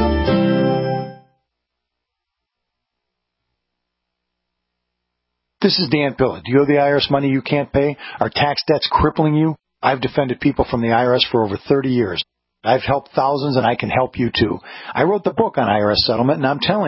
This is Dan Pilla. Do you owe the I R S money you can't pay? Are tax debts crippling you? I've defended people from the I R S for over thirty years. I've helped thousands, and I can help you too. I wrote the book on I R S settlement, and I'm telling you,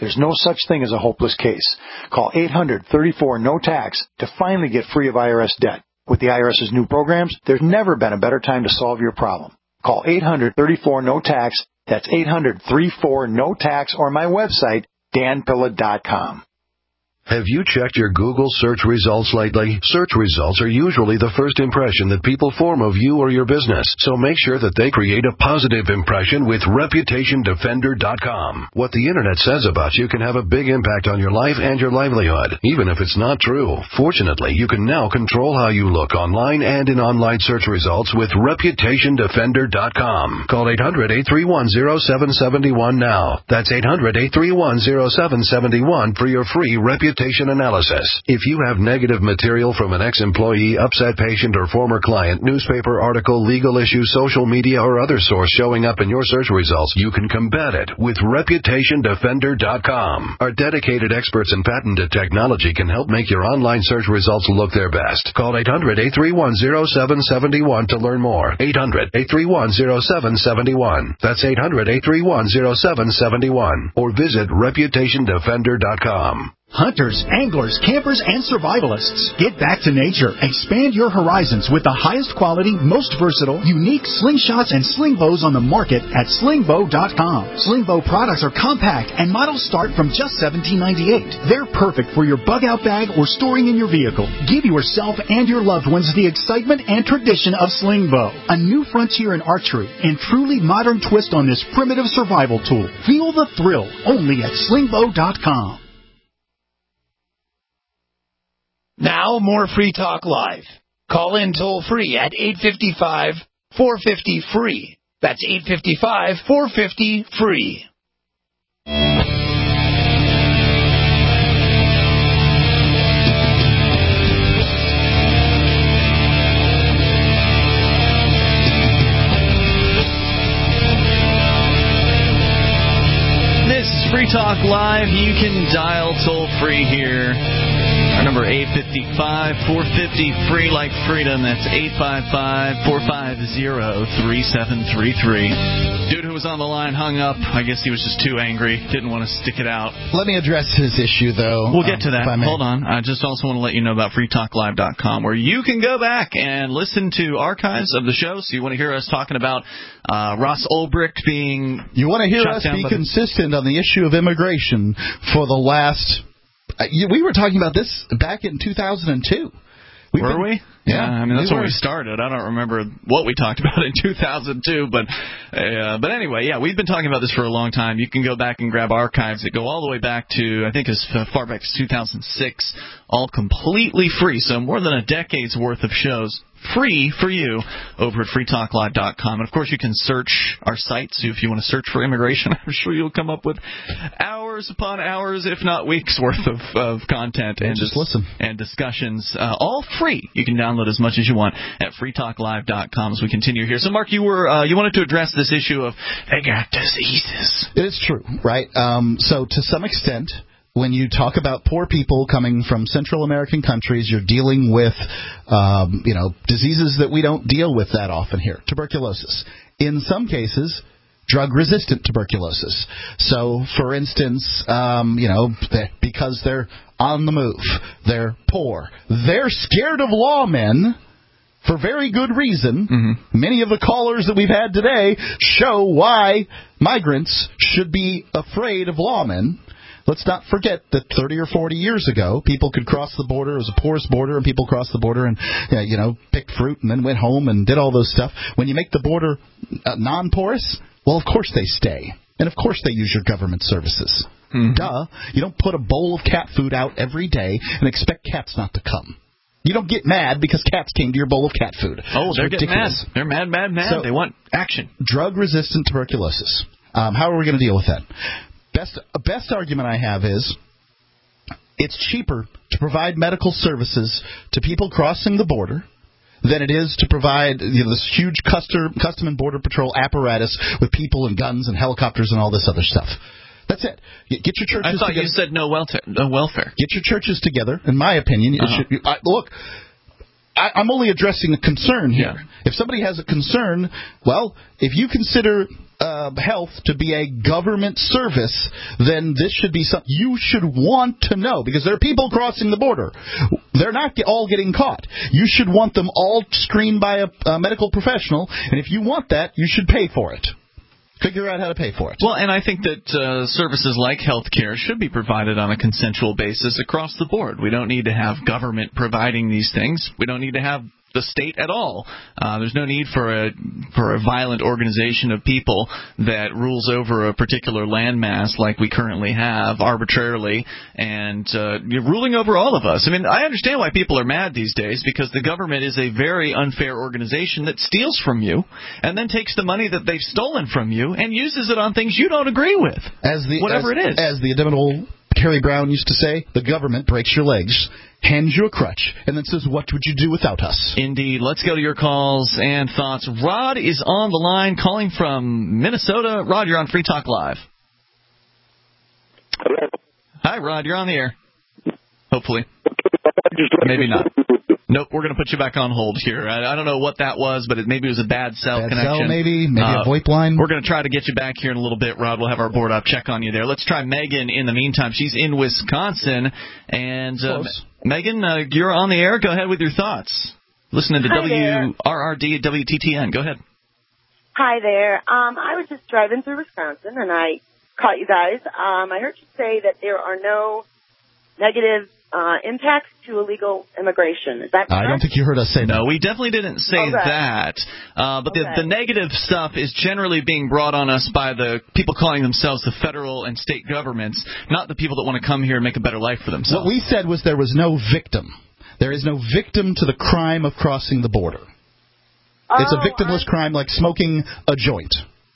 There's no such thing as a hopeless case. Call eight hundred, thirty-four, no tax to finally get free of I R S debt. With the IRS's new programs, there's never been a better time to solve your problem. Call eight hundred, thirty-four, no tax. That's eight hundred, thirty-four, no tax, or my website, dan pilla dot com. Have you checked your Google search results lately? Search results are usually the first impression that people form of you or your business, so make sure that they create a positive impression with reputation defender dot com. What the Internet says about you can have a big impact on your life and your livelihood, even if it's not true. Fortunately, you can now control how you look online and in online search results with reputation defender dot com. Call eight hundred, eight three one, zero seven seven one now. That's eight hundred, eight three one, zero seven seven one for your free reputation analysis. If you have negative material from an ex-employee, upset patient, or former client, newspaper article, legal issue, social media, or other source showing up in your search results, you can combat it with reputation defender dot com. Our dedicated experts in patented technology can help make your online search results look their best. Call eight hundred, eight three one, zero seven seven one to learn more. eight hundred, eight three one, zero seven seven one. That's eight hundred, eight three one, zero seven seven one. Or visit reputation defender dot com. Hunters, anglers, campers, and survivalists, get back to nature. Expand your horizons with the highest quality, most versatile, unique slingshots and sling bows on the market at sling bow dot com. Sling bow products are compact and models start from just seventeen ninety-eight. They're perfect for your bug out bag or storing in your vehicle. Give yourself and your loved ones the excitement and tradition of sling bow, a new frontier in archery and truly modern twist on this primitive survival tool. Feel the thrill only at sling bow dot com. Now, more Free Talk Live. Call in toll-free at eight five five, four five zero, free. That's eight five five, four five zero, free. This is Free Talk Live. You can dial toll-free here. Our number eight five five, four five zero, free like freedom. That's eight five five, four five zero, three seven three three. Dude who was on the line hung up. I guess he was just too angry. Didn't want to stick it out. Let me address his issue, though. We'll get um, to that. Hold on. I just also want to let you know about free talk live dot com, where you can go back and listen to archives of the show. So you want to hear us talking about uh, Ross Ulbricht being You want to hear shut us down be by the- consistent on the issue of immigration for the last... Uh, you- we were talking about this back in two thousand two. We've Were been, we? Yeah, I mean, that's we when were. we started. I don't remember what we talked about in two thousand two, but uh, but anyway, yeah, we've been talking about this for a long time. You can go back and grab archives that go all the way back to, I think, as far back as two thousand six, all completely free. So more than a decade's worth of shows free for you over at free talk live dot com. And, of course, you can search our site. So if you want to search for immigration, I'm sure you'll come up with hours upon hours, if not weeks, worth of, of content and just listen and discussions, uh, all free. You can download as much as you want at free talk live dot com as we continue here. So, Mark, you were uh, you wanted to address this issue of they got diseases. It is true, right? Um, so to some extent, when you talk about poor people coming from Central American countries, you're dealing with, um, you know, diseases that we don't deal with that often here. Tuberculosis. In some cases, drug-resistant tuberculosis. So, for instance, um, you know, because they're on the move, they're poor, they're scared of lawmen. For very good reason. Mm-hmm. Many of the callers that we've had today show why migrants should be afraid of lawmen. Let's not forget that thirty or forty years ago, people could cross the border. It was a porous border, and people crossed the border and, you know, picked fruit and then went home and did all those stuff. When you make the border uh, non-porous, well, of course they stay. And of course they use your government services. Mm-hmm. Duh. You don't put a bowl of cat food out every day and expect cats not to come. You don't get mad because cats came to your bowl of cat food. Oh, it's they're ridiculous. getting mad. They're mad, mad, mad. So, they want action. Drug-resistant tuberculosis. Um, how are we going to deal with that? Best best argument I have is it's cheaper to provide medical services to people crossing the border than it is to provide, you know, this huge custom, custom and border patrol apparatus with people and guns and helicopters and all this other stuff. That's it. Get your churches I thought together. you said no welfare. No welfare. Get your churches together. In my opinion, it uh-huh. should. I, look, I, I'm only addressing a concern here. Yeah. If somebody has a concern, well, if you consider uh, health to be a government service, then this should be something you should want to know, because there are people crossing the border. They're not get, all getting caught. You should want them all screened by a, a medical professional, and if you want that, you should pay for it. Figure out how to pay for it. Well, and I think that uh, services like health care should be provided on a consensual basis across the board. We don't need to have government providing these things. We don't need to have the state at all. Uh, there's no need for a for a violent organization of people that rules over a particular landmass like we currently have arbitrarily and uh, ruling over all of us. I mean, I understand why people are mad these days, because the government is a very unfair organization that steals from you and then takes the money that they've stolen from you and uses it on things you don't agree with. As the whatever as, it is. As the inimitable Harry Brown used to say, the government breaks your legs, hands you a crutch, and then says, what would you do without us? Indeed. Let's go to your calls and thoughts. Rod is on the line, calling from Minnesota. Rod, you're on Free Talk Live. Hello. Hi, Rod. You're on the air. Hopefully. Maybe not. Nope, we're going to put you back on hold here. I, I don't know what that was, but it, maybe it was a bad cell bad connection. Cell maybe, maybe uh, a VoIP line. We're going to try to get you back here in a little bit, Rod. We'll have our board up, check on you there. Let's try Megan in the meantime. She's in Wisconsin. And uh, Megan, uh, you're on the air. Go ahead with your thoughts. Listening to Hi W R R D W T T N. Go ahead. Hi there. Um, I was just driving through Wisconsin, and I caught you guys. Um, I heard you say that there are no negative uh, impacts to illegal immigration. Is that correct? I don't think you heard us say that. No, we definitely didn't say okay. that. Uh, but okay. the, the negative stuff is generally being brought on us by the people calling themselves the federal and state governments, not the people that want to come here and make a better life for themselves. What we said was there was no victim. There is no victim to the crime of crossing the border. Oh, it's a victimless I... crime like smoking a joint.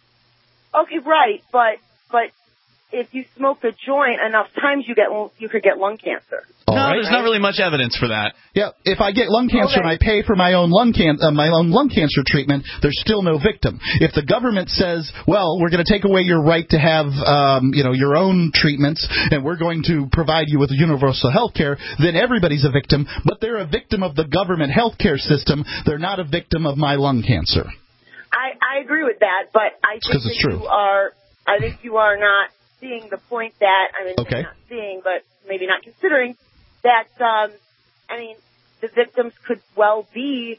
Okay, right, but but if you smoke a joint enough times, you get you could get lung cancer. All no, right. There's not really much evidence for that. Yeah, if I get lung cancer okay. and I pay for my own lung can uh, my own lung cancer treatment, there's still no victim. If the government says, "Well, we're going to take away your right to have um, you know your own treatments, and we're going to provide you with universal health care," then everybody's a victim. But they're a victim of the government health care system. They're not a victim of my lung cancer. I, I agree with that, but I think that it's true. you are. I think you are not seeing the point that I mean, okay. not seeing, but maybe not considering that. Um, I mean, the victims could well be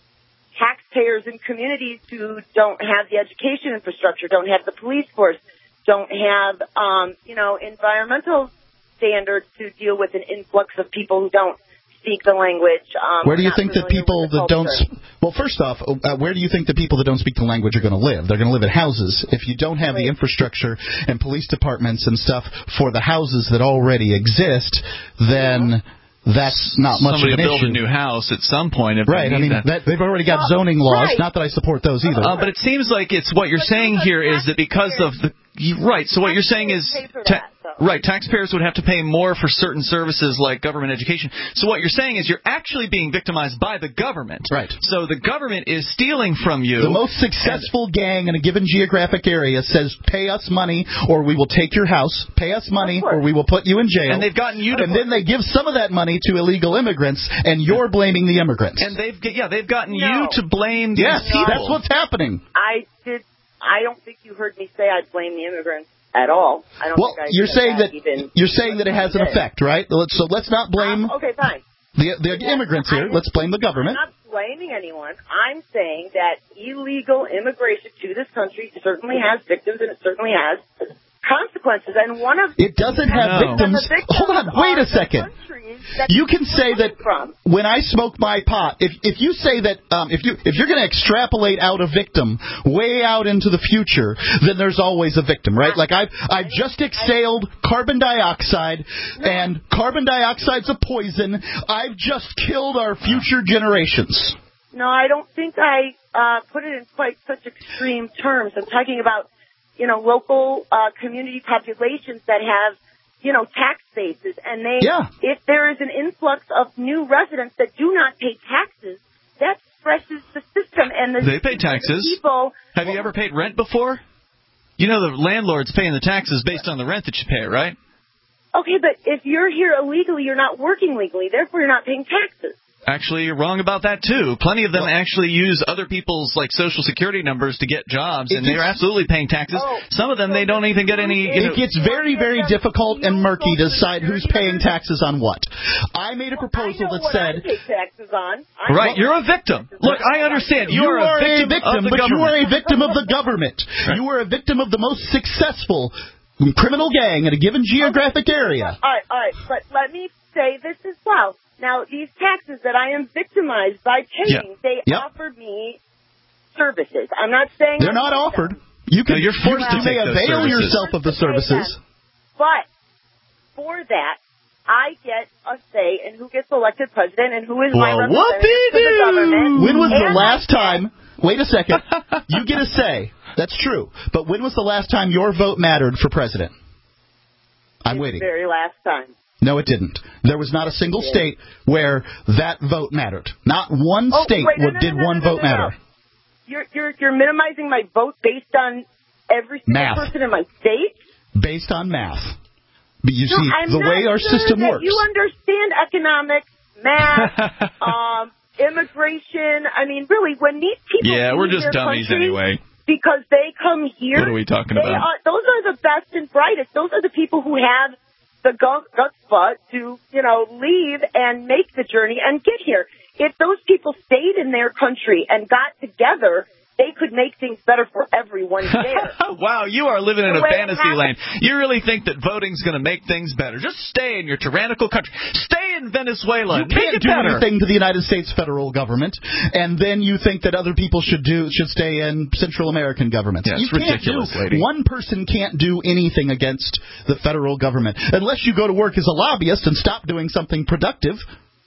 taxpayers in communities who don't have the education infrastructure, don't have the police force, don't have um, you know environmental standards to deal with an influx of people who don't speak the language. Um, where do you think that people that don't... Well, first off, uh, where do you think the people that don't speak the language are going to live? They're going to live in houses. If you don't have the infrastructure and police departments and stuff for the houses that already exist, then... That's not much Somebody of an build issue. a new house at some point. If right. They I mean, that. That, they've already got well, zoning laws. Right. Not that I support those either. Uh, but it seems like it's what you're saying here is that because of the right. So what you're saying is ta- right. Taxpayers would have to pay more for certain services like government education. So what you're saying is you're actually being victimized by the government. Right. So the government is stealing from you. The most successful gang in a given geographic area says, "Pay us money, or we will take your house. Pay us money, or we will put you in jail." And they've gotten you to. And then they give some of that money to illegal immigrants, and you're blaming the immigrants. And they've yeah they've gotten no. you to blame these yes, people. That's what's happening. I did. I don't think you heard me say I'd blame the immigrants at all. I don't well, think I you're saying that, that even you're saying that it has an effect, right? So let's not blame. Um, okay, fine. The, the yeah, immigrants here. Let's blame the government. I'm not blaming anyone. I'm saying that illegal immigration to this country certainly has victims, and it certainly has consequences. And one of it doesn't have no. victims. victims. Hold on, wait a second. You can say that from. when I smoke my pot, if if you say that um, if you if you're going to extrapolate out a victim way out into the future, then there's always a victim, right? Like I've I've just exhaled carbon dioxide, and carbon dioxide's a poison. I've just killed our future generations. No, I don't think I uh, put it in quite such extreme terms. I'm talking about you know local uh, community populations that have. you know, tax bases, and they, yeah. if there is an influx of new residents that do not pay taxes, that stresses the system. And the they pay taxes. The people, Have you ever paid rent before? You know the landlord's paying the taxes based on the rent that you pay, right? Okay, but if you're here illegally, you're not working legally. Therefore, you're not paying taxes. actually wrong about that too. Plenty of them well, actually use other people's like social security numbers to get jobs, and they're absolutely paying taxes. Oh, Some of them they don't even get any. You know, it gets very, very difficult and murky to decide who's paying taxes on what. I made a proposal that said, I pay taxes on. I right, you're a victim. Look, I understand. You, you are, are a victim, a victim of the but government. you are a victim of the government. Right. You are a victim of the most successful criminal gang in a given geographic okay. area. All right, all right, but let me say this as well. Now, these taxes that I am victimized by paying, yeah. they yep. offer me services. I'm not saying they're not offered. Them. You can. No, you're forced you to may take avail those yourself of the services. But for that, I get a say in who gets elected president and who is well, my representative to the government. When was and the last time? Wait a second. You get a say. That's true. But when was the last time your vote mattered for president? I'm it's waiting. The very last time. No, it didn't. There was not a single state where that vote mattered. Not one oh, state wait, no, no, did no, no, one no, no, vote no, no. matter. You're, you're, you're minimizing my vote based on every single math. person in my state? Based on math. But you no, see, I'm the not way our sure system that works. You understand economics, math, um, immigration. I mean, really, when these people yeah, we're just dummies country, anyway. Because they come here. What are we talking they about? Are, those are the best and brightest. Those are the people who have the gutsbutt to, you know, leave and make the journey and get here. If those people stayed in their country and got together, they could make things better for everyone there. Wow, you are living in the a fantasy land. You really think that voting's going to make things better. Just stay in your tyrannical country. Stay in Venezuela. You can't make it do better. anything to the United States federal government, and then you think that other people should do should stay in Central American governments. Yeah, you it's can't ridiculous, do, lady. One person can't do anything against the federal government unless you go to work as a lobbyist and stop doing something productive.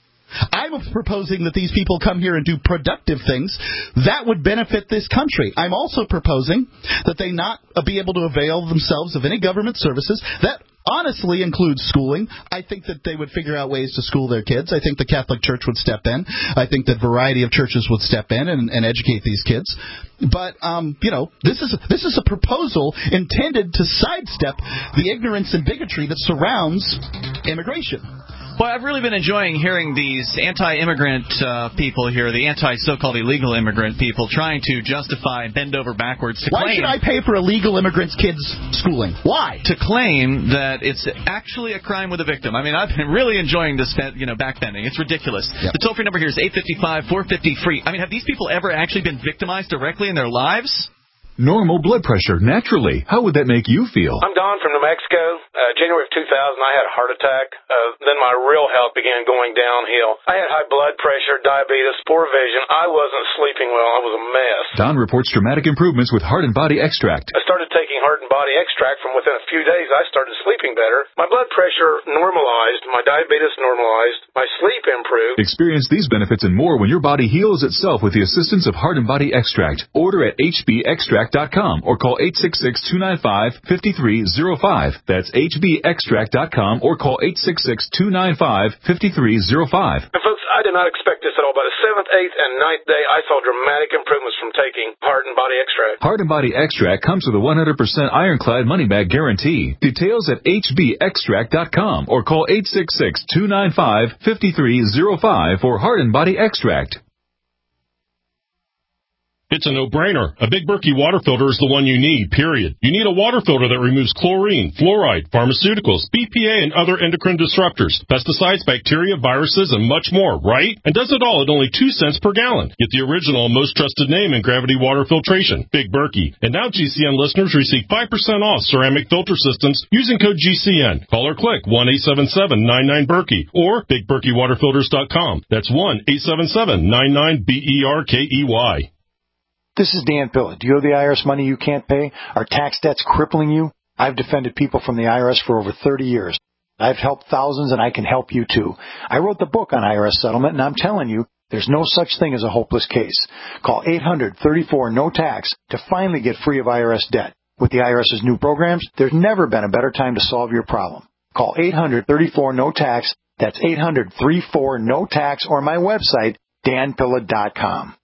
I'm proposing that these people come here and do productive things that would benefit this country. I'm also proposing that they not be able to avail themselves of any government services. That honestly includes schooling. I think that they would figure out ways to school their kids. I think the Catholic Church would step in. I think that a variety of churches would step in and, and educate these kids. But, um, you know, this is, this is a proposal intended to sidestep the ignorance and bigotry that surrounds immigration. Well, I've really been enjoying hearing these anti-immigrant uh, people here, the anti-so-called illegal immigrant people, trying to justify bend over backwards to Why claim... Why should I pay for illegal immigrants' kids' schooling? Why? To claim that it's actually a crime with a victim. I mean, I've been really enjoying this, you know, backbending. It's ridiculous. Yep. The toll-free number here is eight five five, four five zero, free. I mean, have these people ever actually been victimized directly in their lives? Normal blood pressure, naturally. How would that make you feel? I'm Don from New Mexico. Uh, January of two thousand, I had a heart attack. Uh, then my real health began going downhill. I had high blood pressure, diabetes, poor vision. I wasn't sleeping well. I was a mess. Don reports dramatic improvements with Heart and Body Extract. I started taking Heart and Body Extract. From within a few days, I started sleeping better. My blood pressure normalized. My diabetes normalized. My sleep improved. Experience these benefits and more when your body heals itself with the assistance of Heart and Body Extract. Order at H B extract dot com or call eight six six, two nine five, five three zero five. That's H B extract dot com or call eight six six, two nine five, five three zero five. And folks, I did not expect this at all. By the seventh, eighth, and ninth day, I saw dramatic improvements from taking Heart and Body Extract. Heart and Body Extract comes with a one hundred percent ironclad money-back guarantee. Details at H B extract dot com or call eight six six, two nine five, five three zero five for Heart and Body Extract. It's a no-brainer. A Big Berkey water filter is the one you need, period. You need a water filter that removes chlorine, fluoride, pharmaceuticals, B P A, and other endocrine disruptors, pesticides, bacteria, viruses, and much more, right? And does it all at only two cents per gallon. Get the original and most trusted name in gravity water filtration, Big Berkey. And now G C N listeners receive five percent off ceramic filter systems using code G C N. Call or click one eight seven seven, nine nine, Berkey or big berkey water filters dot com. That's one eight seven seven, nine nine, B E R K E Y. This is Dan Pilla. Do you owe the I R S money you can't pay? Are tax debts crippling you? I've defended people from the I R S for over thirty years. I've helped thousands, and I can help you too. I wrote the book on I R S settlement, and I'm telling you, there's no such thing as a hopeless case. Call eight hundred, thirty-four, no tax to finally get free of I R S debt. With the IRS's new programs, there's never been a better time to solve your problem. Call eight hundred, thirty-four, no tax. That's eight hundred, thirty-four, no tax, or my website, dan pilla dot com.